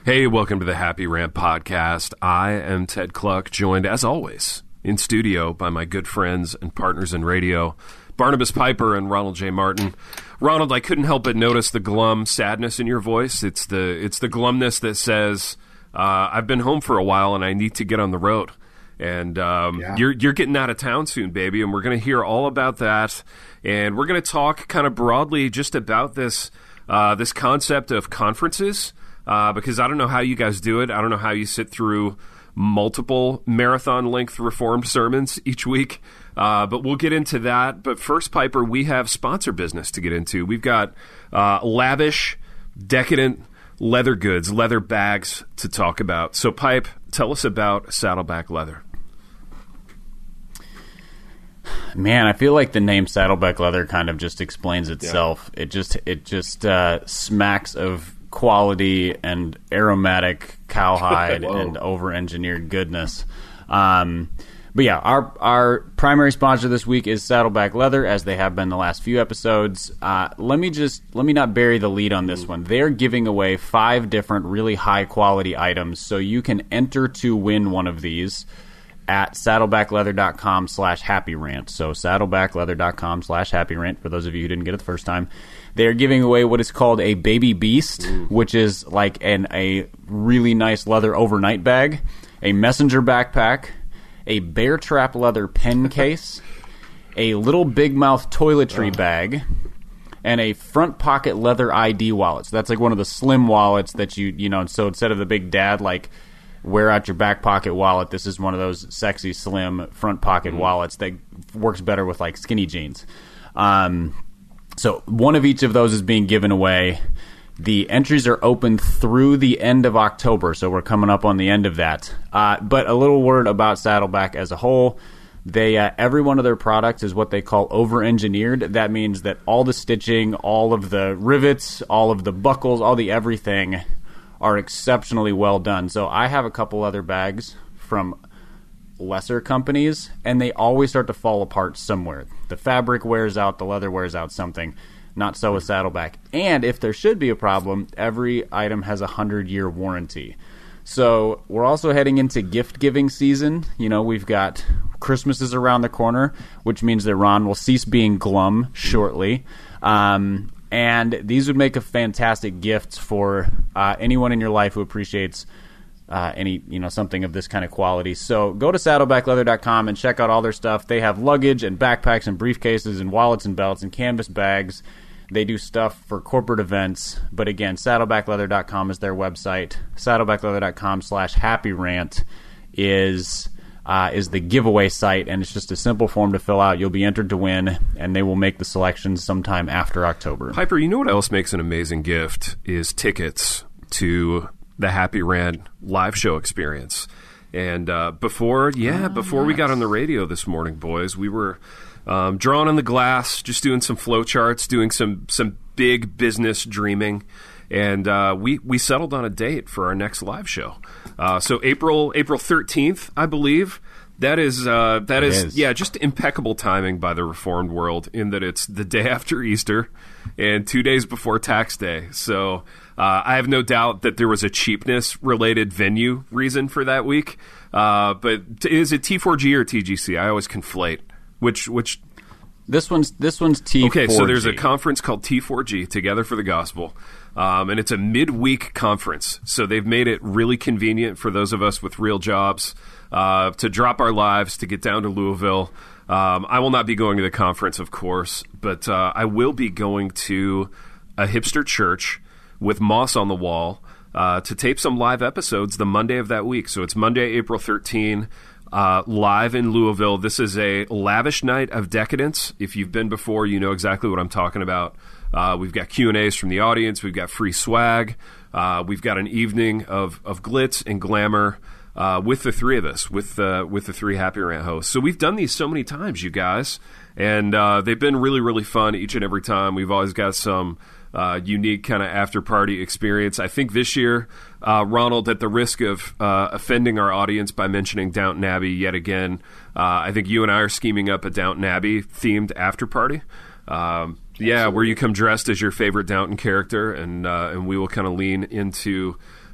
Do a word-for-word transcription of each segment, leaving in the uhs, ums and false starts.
Hey, welcome to the Happy Rant Podcast. I am Ted Cluck, joined as always in studio by my good friends and partners in radio, Barnabas Piper and Ronald J. Martin. Ronald, I couldn't help but notice the glum sadness in your voice. It's the it's the glumness that says, uh, I've been home for a while and I need to get on the road. And um, yeah. you're you're getting out of town soon, baby, and we're going to hear all about that. And we're going to talk kind of broadly just about this uh, this concept of conferences. Uh, because I don't know how you guys do it. I don't know how you sit through multiple marathon-length Reformed sermons each week. Uh, but we'll get into that. But first, Piper, we have sponsor business to get into. We've got uh, lavish, decadent leather goods, leather bags to talk about. So, Pipe, tell us about Saddleback Leather. Man, I feel like the name Saddleback Leather kind of just explains itself. Yeah. It just it just uh, smacks of quality and aromatic cowhide and over-engineered goodness. Um, but yeah, our our primary sponsor this week is Saddleback Leather, as they have been the last few episodes. Uh, let me just let me not bury the lead on this one. They're giving away five different really high-quality items, so you can enter to win one of these at saddlebackleather.com slash happy rant. So saddlebackleather.com slash happy rant for those of you who didn't get it the first time. They're giving away what is called a Baby Beast, Ooh. which is like an a really nice leather overnight bag, a messenger backpack, a Bear Trap leather pen case, a little Big Mouth toiletry oh. bag, and a front pocket leather I D wallet. So that's like one of the slim wallets that you, you know, so instead of the big dad, like, wear out your back pocket wallet, this is one of those sexy, slim front pocket mm-hmm. wallets that works better with, like, skinny jeans. Um... So one of each of those is being given away. The entries are open through the end of October, so we're coming up on the end of that. Uh, but a little word about Saddleback as a whole. They uh, every one of their products is what they call over-engineered. That means that all the stitching, all of the rivets, all of the buckles, all the everything are exceptionally well done. So I have a couple other bags from lesser companies, and they always start to fall apart somewhere. The fabric wears out, the leather wears out something. Not so with Saddleback. And if there should be a problem, every item has a hundred-year warranty. So we're also heading into gift-giving season. You know, we've got Christmas is around the corner, which means that Ron will cease being glum shortly. Um, and these would make a fantastic gift for uh, anyone in your life who appreciates Uh, any, you know, something of this kind of quality. So go to saddleback leather dot com and check out all their stuff. They have luggage and backpacks and briefcases and wallets and belts and canvas bags. They do stuff for corporate events. But again, saddleback leather dot com is their website. saddleback leather dot com slash happy rant is uh, is the giveaway site, and it's just a simple form to fill out. You'll be entered to win, and they will make the selections sometime after October. Piper, you know what else makes an amazing gift is tickets to the Happy Rant live show experience. And uh, before, yeah, oh, before nice. we got on the radio this morning, boys, we were um, drawing on the glass, just doing some flow charts, doing some some big business dreaming, and uh, we we settled on a date for our next live show. Uh, so April April thirteenth, I believe. That is uh, that is, is yeah, just impeccable timing by the Reformed world in that it's the day after Easter and two days before tax day. So uh, I have no doubt that there was a cheapness-related venue reason for that week. Uh, but t- is it T four G or T G C? I always conflate. Which which? This one's this one's T four G. Okay, so there's a conference called T four G, Together for the Gospel, um, and it's a midweek conference. So they've made it really convenient for those of us with real jobs uh, to drop our lives to get down to Louisville. Um, I will not be going to the conference, of course, but uh, I will be going to a hipster church with moss on the wall uh, to tape some live episodes the Monday of that week. So it's Monday, April thirteenth. Uh, live in Louisville. This is a lavish night of decadence. If you've been before, you know exactly what I'm talking about. Uh, we've got Q and A's from the audience. We've got free swag. Uh, we've got an evening of, of glitz and glamour uh, with the three of us, with, uh, with the three Happy Rant hosts. So we've done these so many times, you guys, and uh, they've been really, really fun each and every time. We've always got some Uh, unique kind of after-party experience. I think this year, uh, Ronald, at the risk of uh, offending our audience by mentioning Downton Abbey yet again, uh, I think you and I are scheming up a Downton Abbey-themed after-party. Um, yeah, where you come dressed as your favorite Downton character, and uh, and we will kind of lean into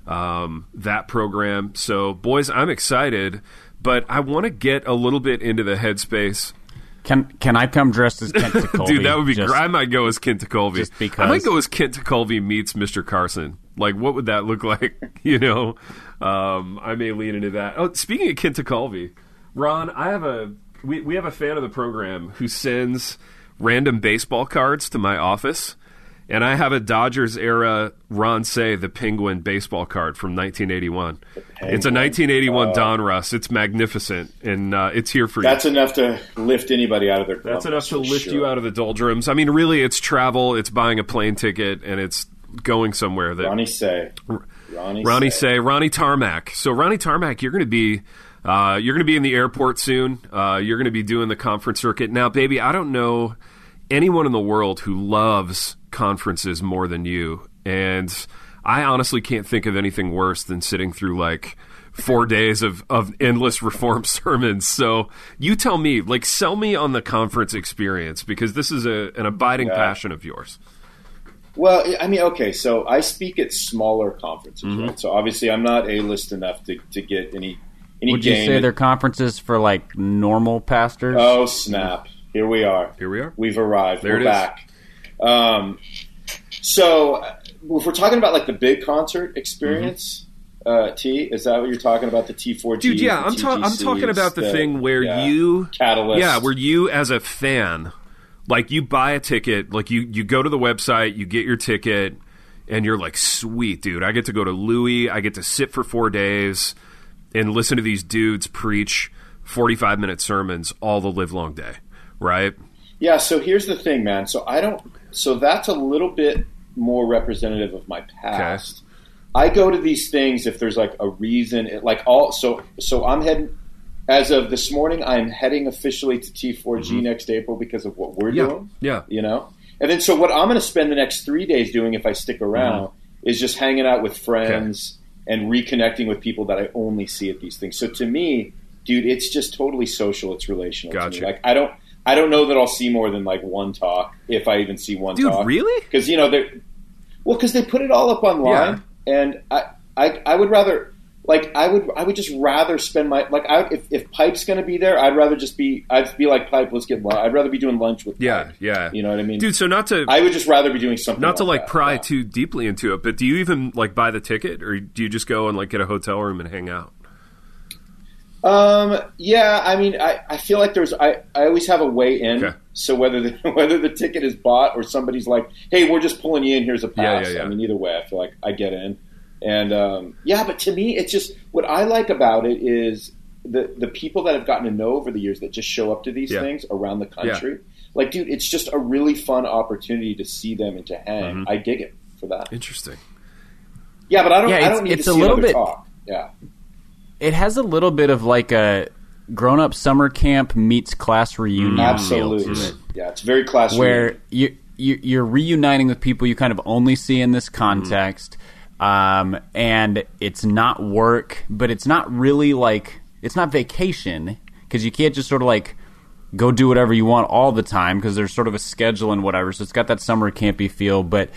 um, that program. So, boys, I'm excited, but I want to get a little bit into the headspace. Can can I come dressed as Kent Tekulve? Dude, that would be just, great. I might go as Kent Tekulve. Just because. I might go as Kent Tekulve meets Mister Carson. Like, what would that look like? You know, um, I may lean into that. Oh, speaking of Kent Tekulve, Ron, I have a we we have a fan of the program who sends random baseball cards to my office, and I have a Dodgers era Ron Say the Penguin baseball card from nineteen eighty-one. It's a nineteen eighty-one uh, Donruss. It's magnificent, and uh, it's here for that's you. That's enough to lift anybody out of their That's enough to lift sure. you out of the doldrums. I mean, really, it's travel, it's buying a plane ticket, and it's going somewhere. That Ronnie Say. Ronnie, Ronnie Say. Say. Ronnie Tarmac. So, Ronnie Tarmac, you're going to be... Uh, you're going to be in the airport soon. Uh, you're going to be doing the conference circuit. Now, baby, I don't know anyone in the world who loves conferences more than you. And I honestly can't think of anything worse than sitting through like four days of, of endless reform sermons. So you tell me, like, sell me on the conference experience, because this is a, an abiding yeah. passion of yours. Well, I mean, okay, so I speak at smaller conferences, mm-hmm. right? So obviously I'm not A-list enough to, to get any Any Would you say at, they're conferences for like normal pastors? Oh, snap. Here we are. Here we are. We've arrived. There we're it back. Um, so if we're talking about like the big concert experience, mm-hmm. uh, T, is that what you're talking about? The T four G? Dude, yeah, I'm, ta- I'm talking about the, the thing where yeah, you... Catalyst. Yeah, where you as a fan, like you buy a ticket, like you, you go to the website, you get your ticket, and you're like, sweet, dude, I get to go to Louis, I get to sit for four days... and listen to these dudes preach forty-five minute sermons all the live long day, right? Yeah, so here's the thing, man. So I don't so that's a little bit more representative of my past. Okay. I go to these things if there's like a reason, like all so so I'm heading as of this morning, I'm heading officially to T four G mm-hmm. next April because of what we're yeah. doing. Yeah. You know? And then so what I'm gonna spend the next three days doing if I stick around mm-hmm. is just hanging out with friends. Okay. And reconnecting with people that I only see at these things. So to me, dude, it's just totally social. It's relational. Gotcha. To me. Like I don't, I don't know that I'll see more than like one talk if I even see one dude, talk. Dude, really? Because you know they're, well, because they put it all up online, yeah. and I, I, I would rather, like, I would, I would just rather spend my like, I, if if Pipe's going to be there, I'd rather just be, I'd be like Pipe. Let's get lunch. I'd rather be doing lunch with. Yeah, Pipe. yeah. You know what I mean, dude. So not to, I would just rather be doing something. Not to like that. pry yeah. too deeply into it, but do you even like buy the ticket, or do you just go and like get a hotel room and hang out? Um. Yeah. I mean, I, I feel like there's. I, I always have a way in. Okay. So whether the, whether the ticket is bought or somebody's like, hey, we're just pulling you in. Here's a pass. Yeah, yeah, yeah. I mean, either way, I feel like I get in. And um, yeah, but to me, it's just what I like about it is the the people that I've gotten to know over the years that just show up to these yeah. things around the country. Yeah. Like, dude, it's just a really fun opportunity to see them and to hang. Mm-hmm. I dig it for that. Interesting. Yeah, but I don't. Yeah, I don't need it's to a see little another bit, talk. Yeah. It has a little bit of like a grown-up summer camp meets class reunion. Absolutely. Feel to it. Yeah, it's very class where reunion. you, you you're reuniting with people you kind of only see in this context. Mm. Um, and it's not work, but it's not really like, it's not vacation, because you can't just sort of like go do whatever you want all the time, because there's sort of a schedule and whatever. So it's got that summer campy feel, but,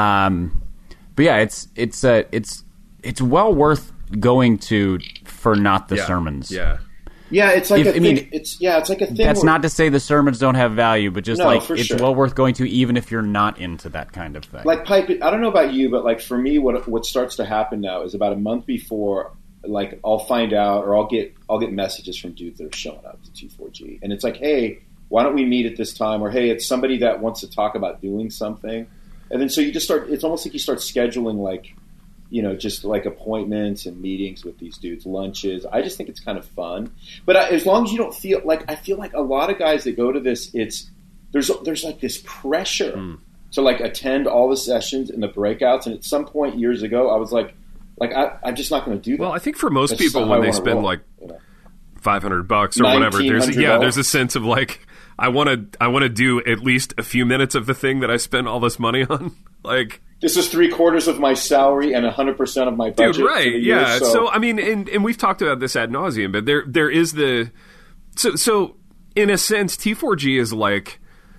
um, but yeah, it's, it's, uh, it's, it's well worth going to for not the yeah. sermons. Yeah. Yeah, it's like if, a I thing. mean, it's yeah, it's like a thing. That's where, not to say the sermons don't have value, but just no, like for it's sure. well worth going to, even if you're not into that kind of thing. Like Pipe, I don't know about you, but like for me, what what starts to happen now is about a month before, like I'll find out or I'll get I'll get messages from dudes that are showing up to T four G, and it's like, hey, why don't we meet at this time? Or hey, it's somebody that wants to talk about doing something, and then so you just start. It's almost like you start scheduling like. You know, just like appointments and meetings with these dudes, lunches. I just think it's kind of fun. But I, as long as you don't feel like, I feel like a lot of guys that go to this, it's there's there's like this pressure mm. to like attend all the sessions and the breakouts. And at some point years ago, I was like, like I, I'm just not going to do that. Well, I think for most That's people, when they spend roll, like you know? five hundred bucks or whatever, there's yeah, there's a sense of like. I want to. I want to do at least a few minutes of the thing that I spend all this money on. Like this is three quarters of my salary and a hundred percent of my budget. Dude, right? Year, yeah. so. so I mean, and, and we've talked about this ad nauseum, but there there is the so so in a sense, T four G is like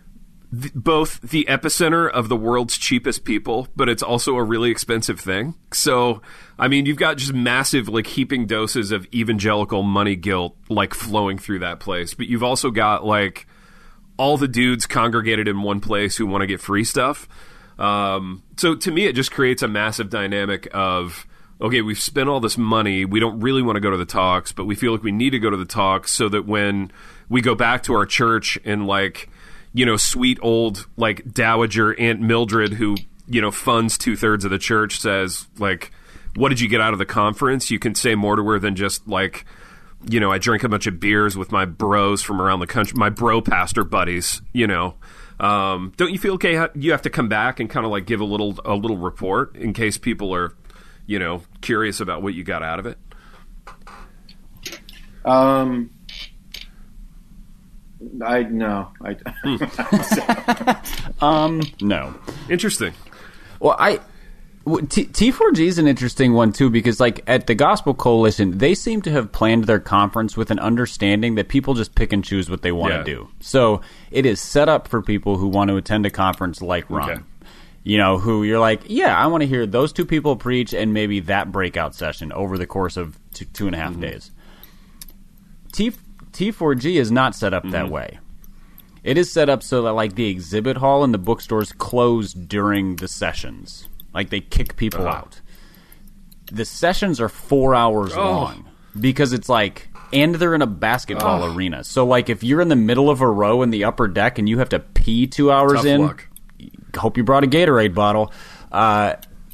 th- both the epicenter of the world's cheapest people, but it's also a really expensive thing. So, I mean, you've got just massive, like, heaping doses of evangelical money guilt, like, flowing through that place. But you've also got, like, all the dudes congregated in one place who want to get free stuff. Um, so to me, it just creates a massive dynamic of, okay, we've spent all this money. We don't really want to go to the talks, but we feel like we need to go to the talks so that when we go back to our church and, like, you know, sweet old, like, Dowager Aunt Mildred, who, you know, funds two thirds of the church, says, like, what did you get out of the conference? You can say more to her than just, like, you know, I drank a bunch of beers with my bros from around the country, my bro pastor buddies, you know. Um, don't you feel okay? You have to come back and kind of like give a little a little report in case people are, you know, curious about what you got out of it. Um, I no, I. Hmm. um, no. Interesting. Well, I. T four G is an interesting one, too, because, like, at the Gospel Coalition, they seem to have planned their conference with an understanding that people just pick and choose what they want yeah. to do. So it is set up for people who want to attend a conference like Ron. Okay. You know, who you're like, yeah, I want to hear those two people preach and maybe that breakout session over the course of two, two and a half mm-hmm. days. T, T four G is not set up mm-hmm. that way. It is set up so that, like, the exhibit hall and the bookstores close during the sessions. Like, they kick people uh-huh. out. The sessions are four hours oh. long because it's like, and they're in a basketball oh. arena. So, like, if you're in the middle of a row in the upper deck and you have to pee two hours Tough in, luck. Hope you brought a Gatorade bottle. Uh,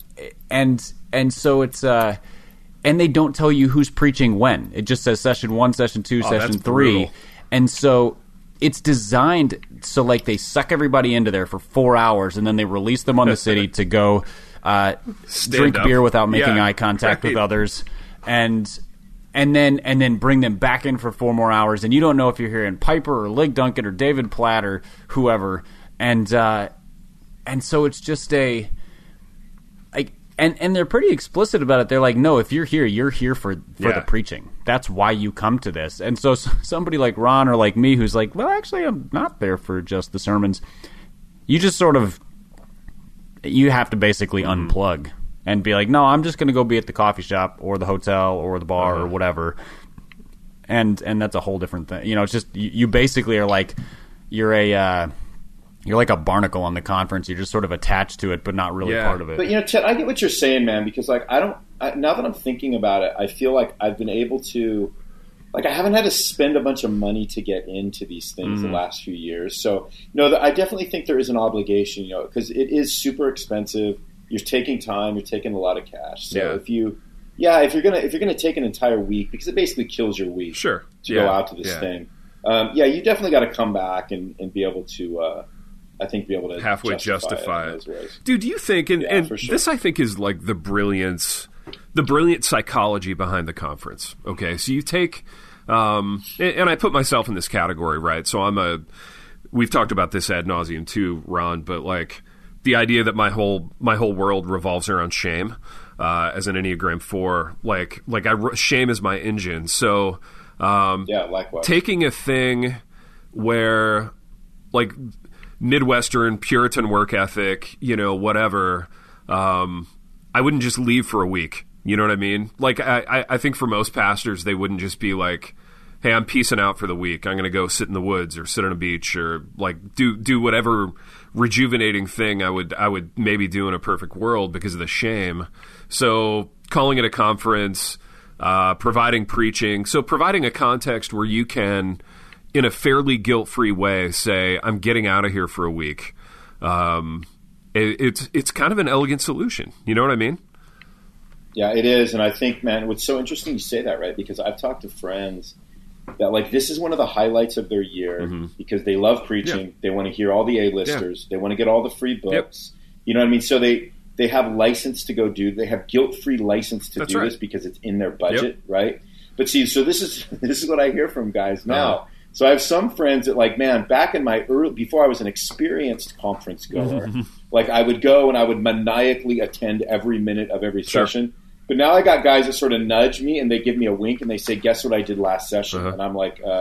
and and so it's, uh, and they don't tell you who's preaching when. It just says session one, session two, oh, session three. Brutal. And so it's designed so, like, they suck everybody into there for four hours and then they release them on the city to go uh, drink up. beer without making yeah, eye contact right. with others, and and then and then bring them back in for four more hours. And you don't know if you're hearing Piper or Lig Duncan or David Platt or whoever. And uh, and so it's just a like, and and they're pretty explicit about it. They're like, no, if you're here, you're here for for yeah. the preaching. That's why you come to this. And so somebody like Ron or like me, who's like, well, actually, I'm not there for just the sermons. You just sort of, you have to basically mm. unplug and be like, no, I'm just going to go be at the coffee shop or the hotel or the bar uh-huh. or whatever. And and that's a whole different thing. You know, it's just, you, you basically are like, you're a, uh, you're like a barnacle on the conference. You're just sort of attached to it, but not really yeah. part of it. But, you know, Ted, I get what you're saying, man, because, like, I don't, I, now that I'm thinking about it, I feel like I've been able to, like, I haven't had to spend a bunch of money to get into these things mm-hmm. the last few years. So, no, I definitely think there is an obligation, you know, because it is super expensive. You're taking time. You're taking a lot of cash. So yeah. if you, yeah, if you're gonna if you're gonna take an entire week, because it basically kills your week. Sure. To yeah. go out to this yeah. thing. Um, yeah, you definitely got to come back and, and be able to. Uh, I think be able to halfway justify, justify it. it. Dude, do you think, and, yeah, and sure. this I think is like the brilliance, the brilliant psychology behind the conference. Okay, so you take, um, and, and I put myself in this category, right? So I'm a, we've talked about this ad nauseum too, Ron, but like the idea that my whole my whole world revolves around shame, uh, as an Enneagram four, like like I shame is my engine. So um, yeah, likewise, taking a thing where like Midwestern Puritan work ethic, you know, whatever. Um, I wouldn't just leave for a week. You know what I mean? Like, I, I think for most pastors, they wouldn't just be like, hey, I'm peacing out for the week. I'm going to go sit in the woods or sit on a beach or like do do whatever rejuvenating thing I would I would maybe do in a perfect world because of the shame. So calling it a conference, uh, providing preaching. So providing a context where you can, in a fairly guilt-free way, say, I'm getting out of here for a week. Um, it, it's it's kind of an elegant solution. You know what I mean? Yeah, it is. And I think, man, what's so interesting you say that, right? Because I've talked to friends that, like, this is one of the highlights of their year mm-hmm. because they love preaching. Yeah. They want to hear all the A-listers. Yeah. They want to get all the free books. Yep. You know what I mean? So they, they have license to go do – they have guilt-free license to That's do right. this because it's in their budget, yep. right? But see, so this is this is what I hear from guys now. Uh-huh. So I have some friends that, like, man, back in my early, before I was an experienced conference goer, like I would go and I would maniacally attend every minute of every sure. session. But now I got guys that sort of nudge me and they give me a wink and they say, guess what I did last session? Uh-huh. And I'm like, uh,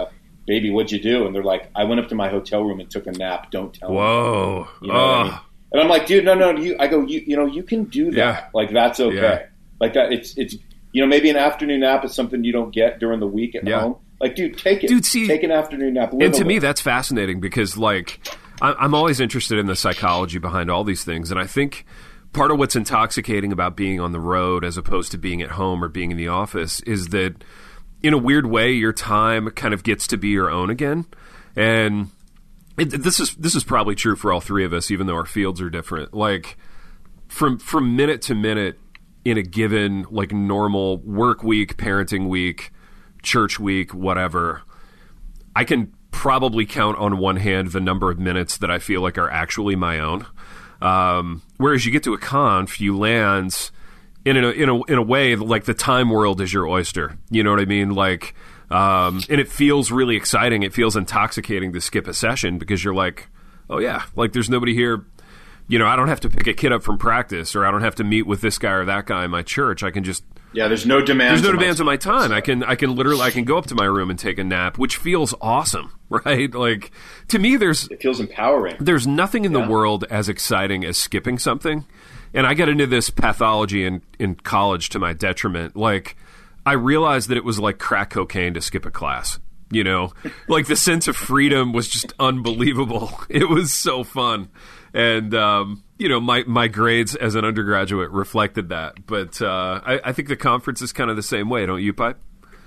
baby, what'd you do? And they're like, I went up to my hotel room and took a nap. Don't tell me. Whoa. You know oh. what I mean? And I'm like, dude, no, no, you. I go, you, you know, you can do that. Yeah. Like that's okay. Yeah. Like that. It's, it's, you know, maybe an afternoon nap is something you don't get during the week at yeah. home. Like, dude, take it. Dude, see, take an afternoon nap. And to me, that's fascinating because, like, I'm always interested in the psychology behind all these things, and I think part of what's intoxicating about being on the road as opposed to being at home or being in the office is that, in a weird way, your time kind of gets to be your own again, and it, this is this is probably true for all three of us, even though our fields are different. Like, from from minute to minute in a given like normal work week, parenting week, church week, whatever, I can probably count on one hand the number of minutes that I feel like are actually my own. Um, whereas you get to a conf, you land in a, in a in a way like the time world is your oyster. You know what I mean? Like, um, and it feels really exciting. It feels intoxicating to skip a session because you're like, oh yeah, like there's nobody here. You know, I don't have to pick a kid up from practice, or I don't have to meet with this guy or that guy in my church. I can just yeah. There's no demands. There's no demands on my time. I can I can literally I can go up to my room and take a nap, which feels awesome, right? Like to me, there's it feels empowering. There's nothing in yeah. the world as exciting as skipping something. And I got into this pathology in in college to my detriment. Like I realized that it was like crack cocaine to skip a class. You know, like the sense of freedom was just unbelievable. It was so fun. And, um, you know, my, my grades as an undergraduate reflected that. But uh, I, I think the conference is kind of the same way, don't you, Pipe?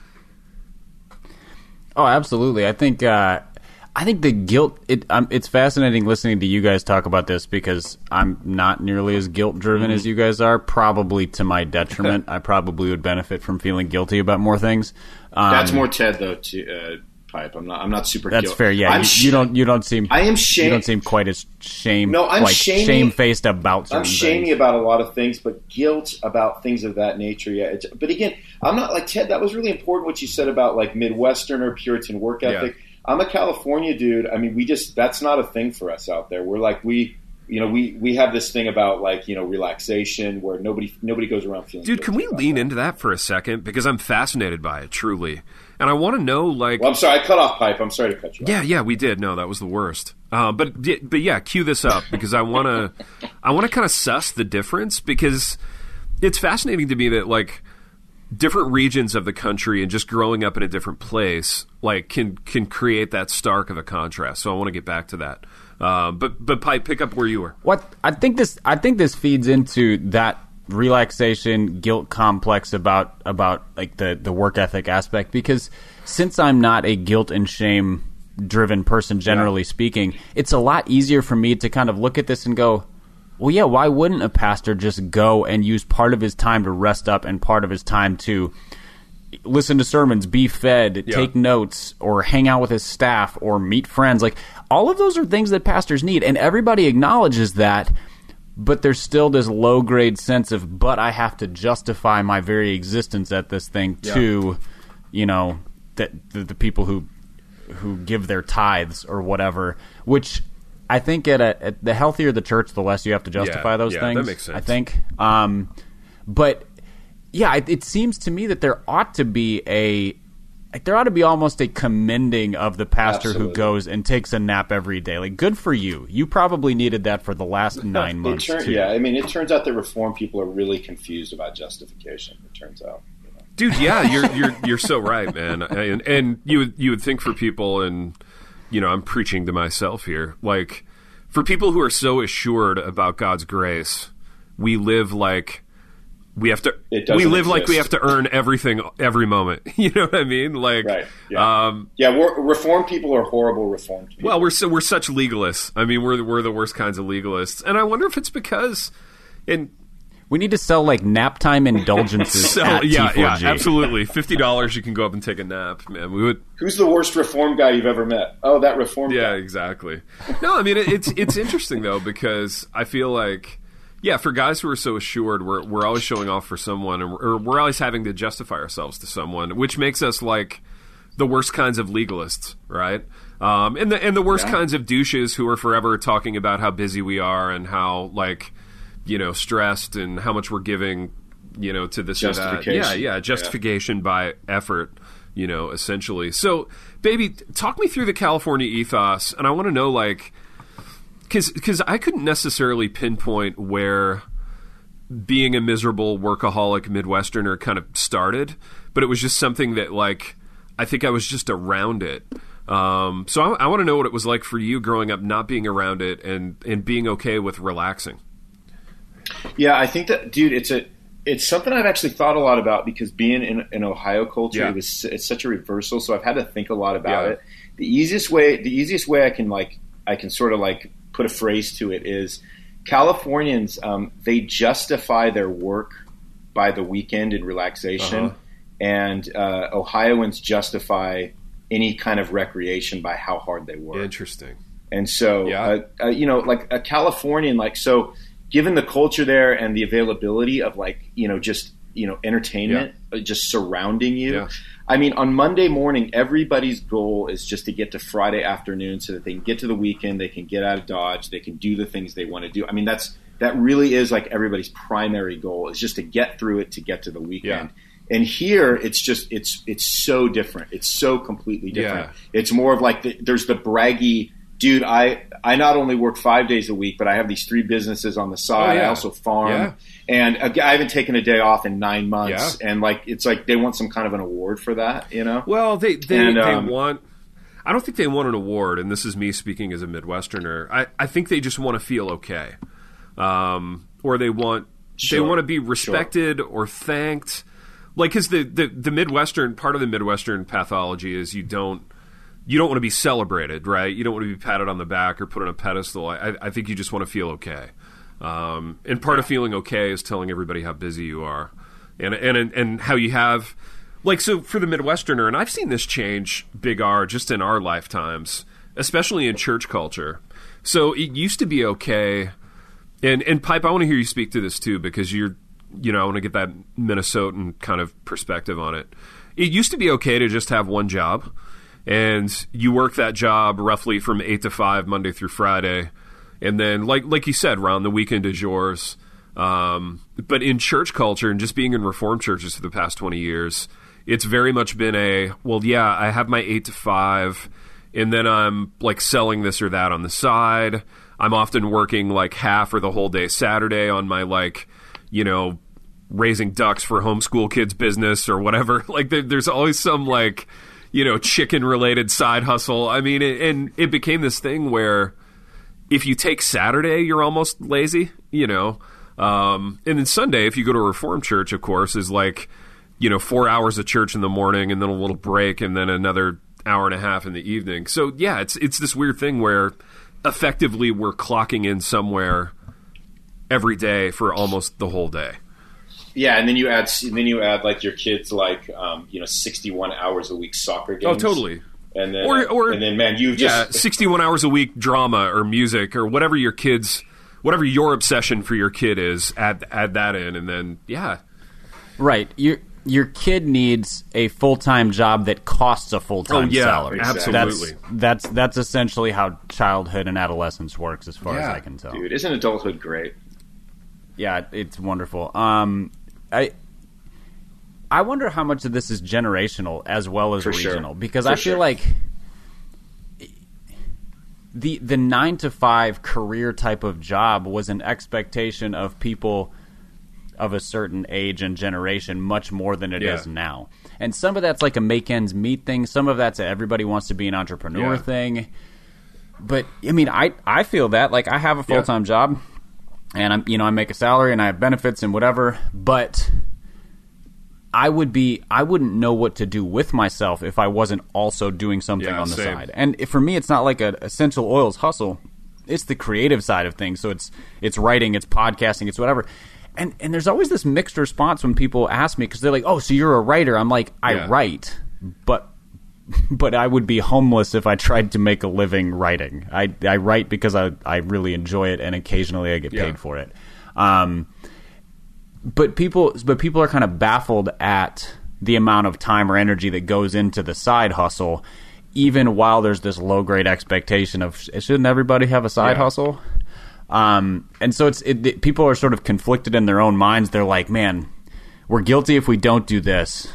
Oh, absolutely. I think uh, I think the guilt, it, um, it's fascinating listening to you guys talk about this because I'm not nearly as guilt-driven mm-hmm. as you guys are, probably to my detriment. I probably would benefit from feeling guilty about more things. Um, That's more Ted, though, to, uh, Pipe. I'm not. I'm not super. That's guilty. fair. Yeah, I'm you, sh- you don't. You don't seem. I am shame. You don't seem quite as shame. No, I'm like shamey, shamefaced about certain I'm shamey things. about a lot of things, but guilt about things of that nature. Yeah. It's, but again, I'm not like Ted. That was really important what you said about like Midwestern or Puritan work ethic. Yeah. I'm a California dude. I mean, we just that's not a thing for us out there. We're like we. You know, we, we have this thing about like, you know, relaxation where nobody nobody goes around feeling. Dude, can we lean that. into that for a second? Because I'm fascinated by it, truly. And I want to know, like... Well, I'm sorry, I cut off Pipe. I'm sorry to cut you off. Yeah, yeah, we did. No, that was the worst. Uh, but, but yeah, cue this up because I want to I want to kind of suss the difference because it's fascinating to me that, like, different regions of the country and just growing up in a different place, like, can can create that stark of a contrast. So I want to get back to that. Uh, but but Pipe, pick up where you were. What I think this I think this feeds into that relaxation guilt complex about about like the, the work ethic aspect because since I'm not a guilt and shame driven person generally yeah. speaking, it's a lot easier for me to kind of look at this and go, well, yeah, why wouldn't a pastor just go and use part of his time to rest up and part of his time to listen to sermons, be fed, yeah. take notes, or hang out with his staff, or meet friends? Like, all of those are things that pastors need, and everybody acknowledges that, but there's still this low-grade sense of, but I have to justify my very existence at this thing yeah. to, you know, the, the, the people who who give their tithes or whatever, which I think at, a, at the healthier the church, the less you have to justify yeah, those yeah, things. That makes sense. I think. Um, but... Yeah, it, it seems to me that there ought to be a like there ought to be almost a commending of the pastor Absolutely. who goes and takes a nap every day. Like, good for you. You probably needed that for the last nine months. Turn, too. Yeah, I mean, it turns out that Reformed people are really confused about justification. It turns out, you know. Dude. Yeah, you're you're you're so right, man. And and you would you would think for people, and you know, I'm preaching to myself here. Like, for people who are so assured about God's grace, we live like. We have to. We live exist. like we have to earn everything every moment. You know what I mean? Like, right? Yeah. Um, yeah. We're, Reformed people are horrible Reformed people. Well, we're so, we're such legalists. I mean, we're we're the worst kinds of legalists. And I wonder if it's because, in we need to sell like nap time indulgences. sell, at yeah, T four G. Yeah, absolutely. Fifty dollars, you can go up and take a nap, man. We would. Who's the worst Reformed guy you've ever met? Oh, that Reformed. Yeah, guy. exactly. No, I mean it, it's it's interesting though because I feel like. Yeah, for guys who are so assured, we're we're always showing off for someone, and we're, we're always having to justify ourselves to someone, which makes us like the worst kinds of legalists, right? Um, and the and the worst yeah. kinds of douches who are forever talking about how busy we are and how like you know stressed and how much we're giving, you know, to this or that. Yeah, yeah, justification yeah. by effort. you know, essentially. So, baby, talk me through the California ethos, and I want to know, like, because because I couldn't necessarily pinpoint where being a miserable workaholic Midwesterner kind of started, but it was just something that, like, I think I was just around it. Um, so I, I want to know what it was like for you growing up, not being around it and, and being okay with relaxing. Yeah, I think that, dude, it's a it's something I've actually thought a lot about, because being in, in Ohio culture, yeah. it was it's such a reversal. So I've had to think a lot about yeah. it. The easiest way, the easiest way I can like I can sort of like put a phrase to it is, Californians, um, they justify their work by the weekend and relaxation, uh-huh. and uh, Ohioans justify any kind of recreation by how hard they work. Interesting. And so, yeah. uh, uh, you know, like a Californian, like, so given the culture there and the availability of, like, you know, just, you know, entertainment yeah. just surrounding you. Yeah. I mean, on Monday morning, everybody's goal is just to get to Friday afternoon so that they can get to the weekend, they can get out of Dodge, they can do the things they want to do. I mean, that's that really is like everybody's primary goal, is just to get through it, to get to the weekend. Yeah. And here, it's just it's it's so different. It's so completely different. Yeah. It's more of like the, there's the braggy dude. I I not only work five days a week, but I have these three businesses on the side. Oh, yeah. I also farm, yeah. and I haven't taken a day off in nine months. Yeah. And like it's like they want some kind of an award for that, you know? Well, they they, and, they um, want. I don't think they want an award, and this is me speaking as a Midwesterner. I, I think they just want to feel okay, um, or they want sure. they want to be respected sure. or thanked. Like, because the, the, the Midwestern, part of the Midwestern pathology is you don't you don't want to be celebrated, right? You don't want to be patted on the back or put on a pedestal. I, I think you just want to feel okay. Um, and part of feeling okay is telling everybody how busy you are. And, and, and how you have, like, so for the Midwesterner, and I've seen this change, Big R, just in our lifetimes, especially in church culture. So it used to be okay, and, and Pipe, I want to hear you speak to this too, because you're, you know, I want to get that Minnesotan kind of perspective on it. It used to be okay to just have one job, and you work that job roughly from eight to five, Monday through Friday, and then, like like you said, Ron, the weekend is yours. Um, but in church culture, and just being in Reformed churches for the past twenty years, it's very much been a, well, yeah, I have my eight to five, and then I'm, like, selling this or that on the side. I'm often working, like, half or the whole day Saturday on my, like, you know, raising ducks for homeschool kids business or whatever. Like, there, there's always some, like, you know, chicken-related side hustle. I mean, it, and it became this thing where if you take Saturday, you're almost lazy, you know. Um, and then Sunday, if you go to a Reformed church, of course, is like, you know, four hours of church in the morning and then a little break and then another hour and a half in the evening. So, yeah, it's it's this weird thing where effectively we're clocking in somewhere every day for almost the whole day. Yeah, and then you add, and then you add like your kids like um, you know sixty-one hours a week soccer games. Oh, totally. And then, or, or, and then, man, you just yeah, sixty-one hours a week drama or music or whatever your kids, whatever your obsession for your kid is. Add add that in, and then yeah, right. Your your kid needs a full time job that costs a full time oh, yeah, salary. Absolutely. That's, that's that's essentially how childhood and adolescence works, as far yeah. as I can tell. Dude, isn't adulthood great? Yeah, it's wonderful. Um, I. I wonder how much of this is generational as well as For regional, sure. because For I feel sure. like the the nine to five career type of job was an expectation of people of a certain age and generation much more than it Yeah. is now. And some of that's like a make ends meet thing. Some of that's a everybody wants to be an entrepreneur Yeah. thing. But I mean, I I feel that like I have a full time Yeah. job, and I'm you know I make a salary and I have benefits and whatever, but I would be I wouldn't know what to do with myself if I wasn't also doing something Yeah, on the same. side. And if, for me, it's not like an essential oils hustle. It's the creative side of things. So it's it's writing, it's podcasting, it's whatever. And and there's always this mixed response when people ask me, because they're like, "Oh, so you're a writer?" I'm like, "I Yeah. write, but but I would be homeless if I tried to make a living writing. I I write because I I really enjoy it, and occasionally I get Yeah. paid for it." Um, But people, but people are kind of baffled at the amount of time or energy that goes into the side hustle, even while there's this low grade expectation of shouldn't everybody have a side Yeah. hustle? Um, and so it's it, it, people are sort of conflicted in their own minds. They're like, man, we're guilty if we don't do this,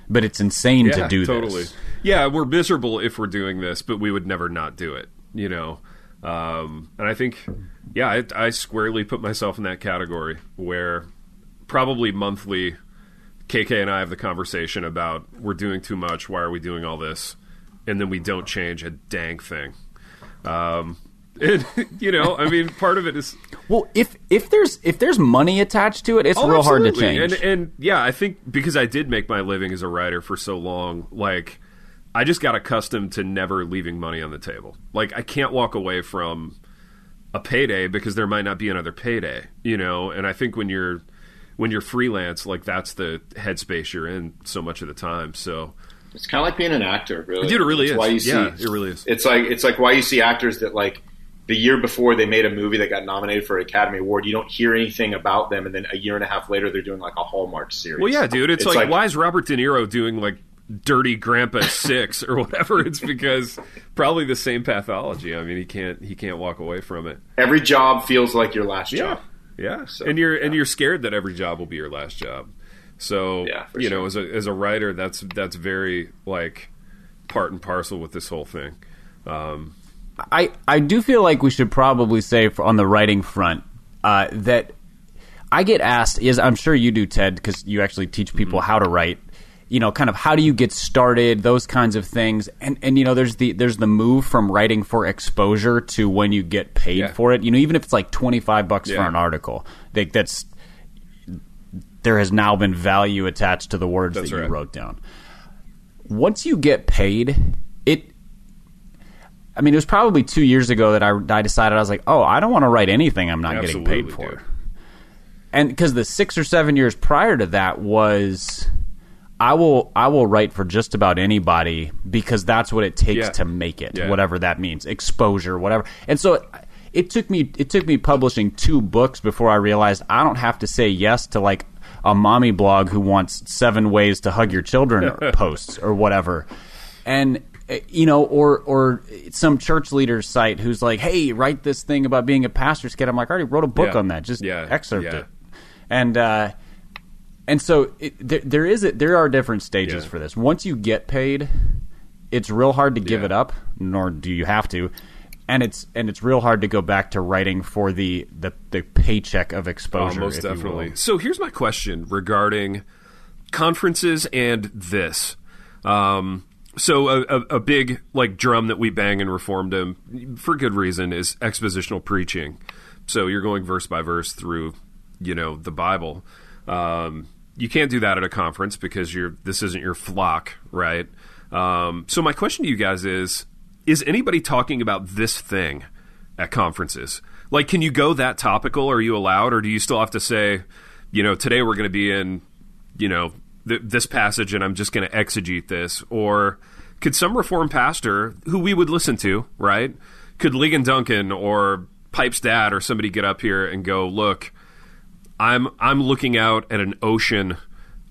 but it's insane yeah, to do totally. this. Yeah, we're miserable if we're doing this, but we would never not do it, you know? Um, and I think, yeah, I, I squarely put myself in that category where probably monthly K K and I have the conversation about we're doing too much, why are we doing all this? And then we don't change a dang thing. Um, and, you know, I mean, part of it is... Well, if if there's if there's money attached to it, it's oh, real absolutely. hard to change. And, and yeah, I think because I did make my living as a writer for so long, like, I just got accustomed to never leaving money on the table. Like, I can't walk away from a payday because there might not be another payday, you know? And I think when you're... when you're freelance, like that's the headspace you're in so much of the time. So it's kind of like being an actor, really. Dude, it really it's is. Why you see, yeah, it really is. It's like it's like why you see actors that like the year before they made a movie that got nominated for an Academy Award, you don't hear anything about them, and then a year and a half later they're doing like a Hallmark series. Well, yeah, dude. It's, it's like, like why is Robert De Niro doing like Dirty Grandpa Six or whatever? It's because probably the same pathology. I mean, he can't he can't walk away from it. Every job feels like your last yeah. job. Yeah, so, and you're yeah. and you're scared that every job will be your last job. So yeah, you sure. know, as a as a writer, that's that's very like part and parcel with this whole thing. Um, I I do feel like we should probably say for, on the writing front uh, that I get asked is I'm sure you do, Ted, because you actually teach people mm-hmm. how to write. You know, kind of how do you get started, those kinds of things. And, and you know, there's the there's the move from writing for exposure to when you get paid yeah. for it. You know, even if it's like twenty-five bucks yeah. for an article, like that's there has now been value attached to the words that's that right. you wrote down. Once you get paid, it I mean, it was probably two years ago that I, I decided, I was like, oh, I don't want to write anything I'm not Absolutely, getting paid for. dude. And because the six or seven years prior to that was... I will I will write for just about anybody because that's what it takes yeah. to make it, yeah. whatever that means, exposure, whatever. And so it, it took me it took me publishing two books before I realized I don't have to say yes to like a mommy blog who wants seven ways to hug your children posts or whatever. And you know, or or some church leader's site who's like, "Hey, write this thing about being a pastor's kid." I'm like, "I already wrote a book yeah. on that. Just yeah. excerpt yeah. it." And uh And so it, there, there is a, there are different stages yeah. for this. Once you get paid, it's real hard to give yeah. it up, nor do you have to. And it's and it's real hard to go back to writing for the the, the paycheck of exposure. Oh, most if you definitely. will. So here's my question regarding conferences and this. Um, so a, a, a big like drum that we bang in Reformdom for good reason is expositional preaching. So you're going verse by verse through, you know, the Bible. Um, you can't do that at a conference because you're this isn't your flock, right? Um, so my question to you guys is, is anybody talking about this thing at conferences? Like, can you go that topical? Are you allowed? Or do you still have to say, you know, today we're going to be in, you know, th- this passage and I'm just going to exegete this? Or could some Reformed pastor, who we would listen to, right? Could Ligon Duncan or Pipe's dad or somebody get up here and go, look, I'm I'm looking out at an ocean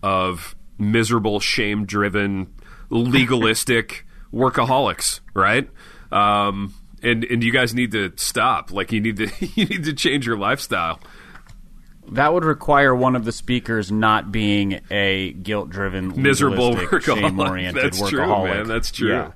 of miserable, shame-driven, legalistic workaholics, right? Um, and and you guys need to stop. Like you need to you need to change your lifestyle. That would require one of the speakers not being a guilt-driven, miserable workaholic, shame-oriented That's workaholic. true, man. That's true. Yeah.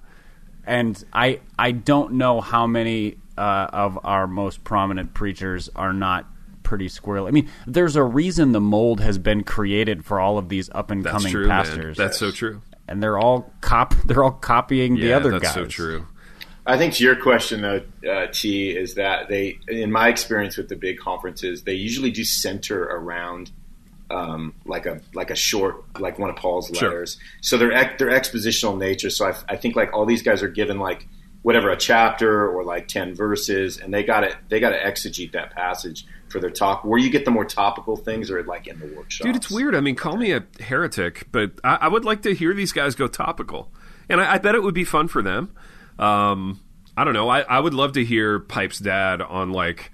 And I I don't know how many uh, of our most prominent preachers are not pretty squirrely. I mean, there's a reason the mold has been created for all of these up and That's coming true, pastors. Man. That's so true. And they're all cop. They're all copying yeah, the other that's guys. so true. I think to your question, though, uh, T, is that they, in my experience with the big conferences, they usually do center around um, like a like a short, like one of Paul's letters. Sure. So they're ex- they're expositional nature. So I, I think like all these guys are given like whatever a chapter or like ten verses, and they got to they got to exegete that passage for their talk. Where you get the more topical things, or like in the workshops. Dude, it's weird. I mean, call me a heretic, but I, I would like to hear these guys go topical, and I, I bet it would be fun for them. Um, I don't know. I, I would love to hear Pipe's dad on like,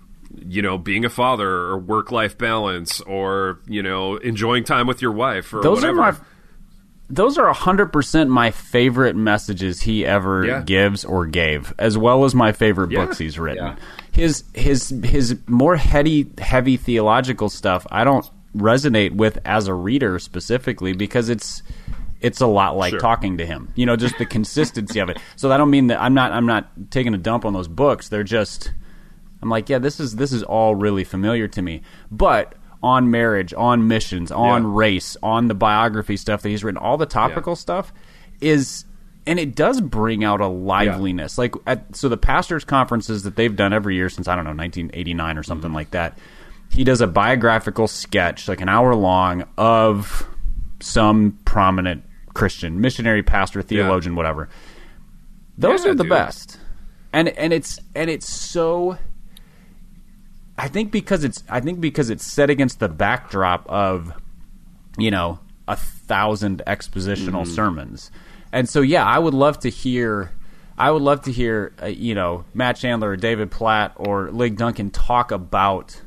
you know, being a father or work-life balance or, you know, enjoying time with your wife or those whatever. Are my, those are one hundred percent my favorite messages he ever yeah. gives or gave, as well as my favorite yeah. books he's written. Yeah. His his his more heady, heavy theological stuff I don't resonate with as a reader specifically because it's it's a lot like Sure. talking to him. You know, just the consistency of it. So I don't mean that I'm not I'm not taking a dump on those books. They're just I'm like, yeah, this is this is all really familiar to me. But on marriage, on missions, on Yeah. race, on the biography stuff that he's written, all the topical Yeah. stuff is, and it does bring out a liveliness. Like, at, so the pastors' conferences that they've done every year since, I don't know, nineteen eighty-nine or something like that, he does a biographical sketch, like an hour long, of some prominent Christian, missionary, pastor, theologian, Yeah. whatever. Those Yeah, are the dude. best. And and it's and it's so I think because it's I think because it's set against the backdrop of, you know, a thousand expositional Mm-hmm. sermons. And so yeah, I would love to hear I would love to hear uh, you know, Matt Chandler or David Platt or Lig Duncan talk about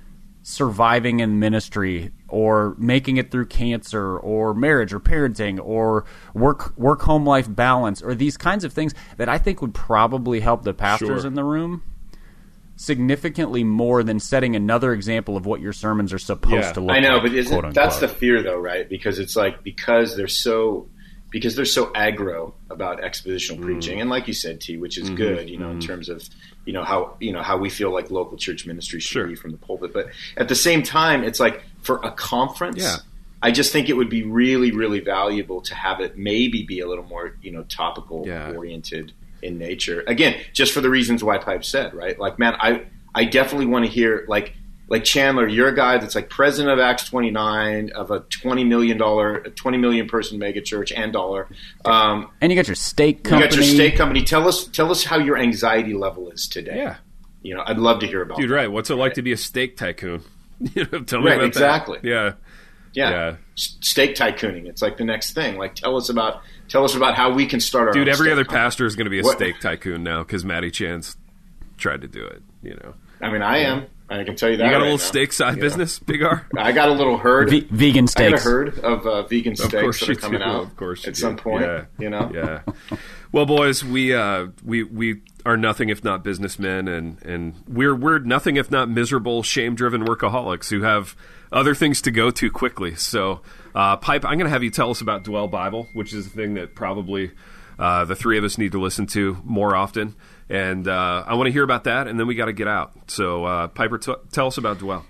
surviving in ministry or making it through cancer or marriage or parenting or work work home life balance or these kinds of things that I think would probably help the pastors Sure. in the room significantly more than setting another example of what your sermons are supposed Yeah. to look I know, like. but isn't quote that's the unquote. fear though, right? Because it's like because they're so because they're so aggro about expositional preaching, and like you said, T, which is good, you know, in terms of you know how you know how we feel like local church ministry should Sure. be from the pulpit. But at the same time, it's like for a conference, Yeah. I just think it would be really, really valuable to have it maybe be a little more you know topical Yeah. oriented in nature. Again, just for the reasons why Pipe said, right? Like, man, I I definitely want to hear like. Like Chandler, you're a guy that's like president of Acts twenty-nine of a twenty million dollar, twenty million person mega church and dollar. Um, And you got your steak you company. got your steak company. Tell us, tell us how your anxiety level is today. Yeah. You know, I'd love to hear about. Dude, that. right. What's it like to be a steak tycoon? You know, tell me Right, about exactly. that. Yeah. Yeah. Yeah. S- steak tycooning. It's like the next thing. Like, tell us about, tell us about how we can start our. Dude, own every steak other company. pastor is going to be a What- steak tycoon now because Matty Chan's tried to do it, you know. I mean, I am. I can tell you that. You got a right little now. steak side Yeah. business, Big R? I got a little herd. Ve- vegan I got a steaks. herd of uh, vegan Of steaks course that you are coming do. out. Of course you at do. some point. Yeah. You know. Yeah. Well, boys, we uh, we we are nothing if not businessmen, and, and we're we're nothing if not miserable, shame-driven workaholics who have other things to go to quickly. So, uh, Pipe, I'm going to have you tell us about Dwell Bible, which is a thing that probably uh, the three of us need to listen to more often. And uh, I want to hear about that, and then we got to get out. So, uh, Piper, t- tell us about Dwell.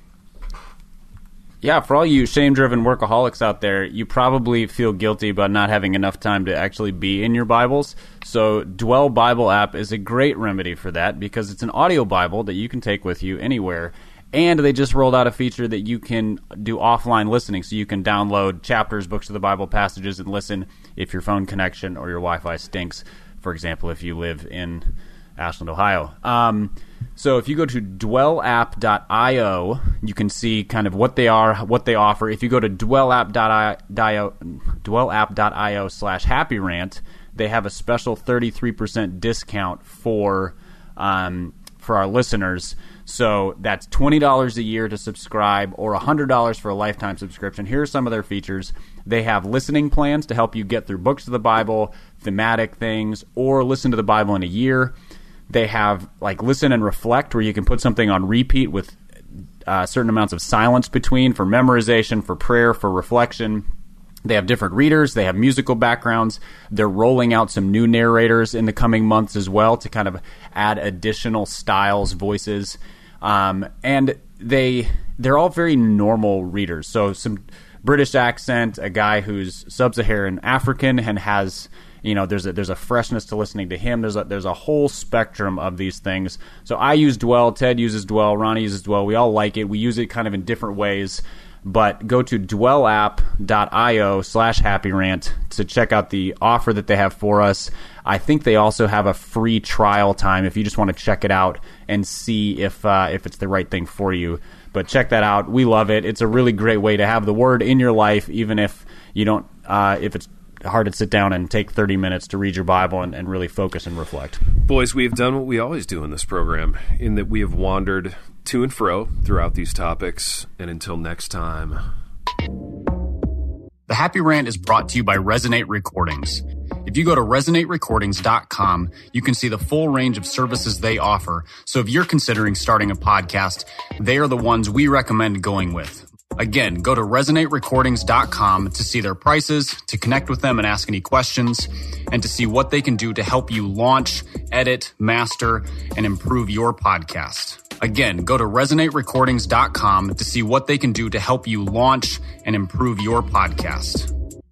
Yeah, for all you shame-driven workaholics out there, you probably feel guilty about not having enough time to actually be in your Bibles. So Dwell Bible app is a great remedy for that because it's an audio Bible that you can take with you anywhere. And they just rolled out a feature that you can do offline listening, so you can download chapters, books of the Bible, passages, and listen if your phone connection or your Wi-Fi stinks. For example, if you live in Ashland, Ohio. Um, so if you go to dwell app dot io, you can see kind of what they are, what they offer. If you go to dwell app dot io, dwell app dot io slash happy rant, they have a special thirty-three percent discount for um, for our listeners. So that's twenty dollars a year to subscribe or one hundred dollars for a lifetime subscription. Here are some of their features. They have listening plans to help you get through books of the Bible, thematic things, or listen to the Bible in a year. They have like listen and reflect where you can put something on repeat with uh, certain amounts of silence between for memorization, for prayer, for reflection. They have different readers. They have musical backgrounds. They're rolling out some new narrators in the coming months as well to kind of add additional styles, voices. Um, and they, they're all very normal readers. So some British accent, a guy who's sub-Saharan African and has, you know, there's a, there's a freshness to listening to him. There's a, there's a whole spectrum of these things. So I use Dwell. Ted uses Dwell. Ronnie uses Dwell. We all like it. We use it kind of in different ways. But go to dwell app dot io slash happy rant to check out the offer that they have for us. I think they also have a free trial time if you just want to check it out and see if uh, if it's the right thing for you. But check that out. We love it. It's a really great way to have the Word in your life, even if you don't, uh, if it's hard to sit down and take thirty minutes to read your Bible and, and really focus and reflect. Boys, we have done what we always do in this program, in that we have wandered to and fro throughout these topics. And until next time. The Happy Rant is brought to you by Resonate Recordings. If you go to resonate recordings dot com, you can see the full range of services they offer. So if you're considering starting a podcast, they are the ones we recommend going with. Again, go to resonate recordings dot com to see their prices, to connect with them and ask any questions, and to see what they can do to help you launch, edit, master, and improve your podcast. Again, go to resonate recordings dot com to see what they can do to help you launch and improve your podcast.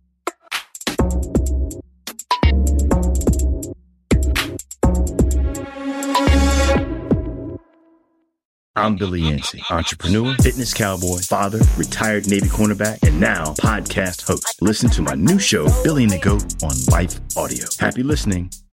I'm Billy Yancey, entrepreneur, fitness cowboy, father, retired Navy cornerback, and now podcast host. Listen to my new show, Billy and the Goat, on Life Audio. Happy listening.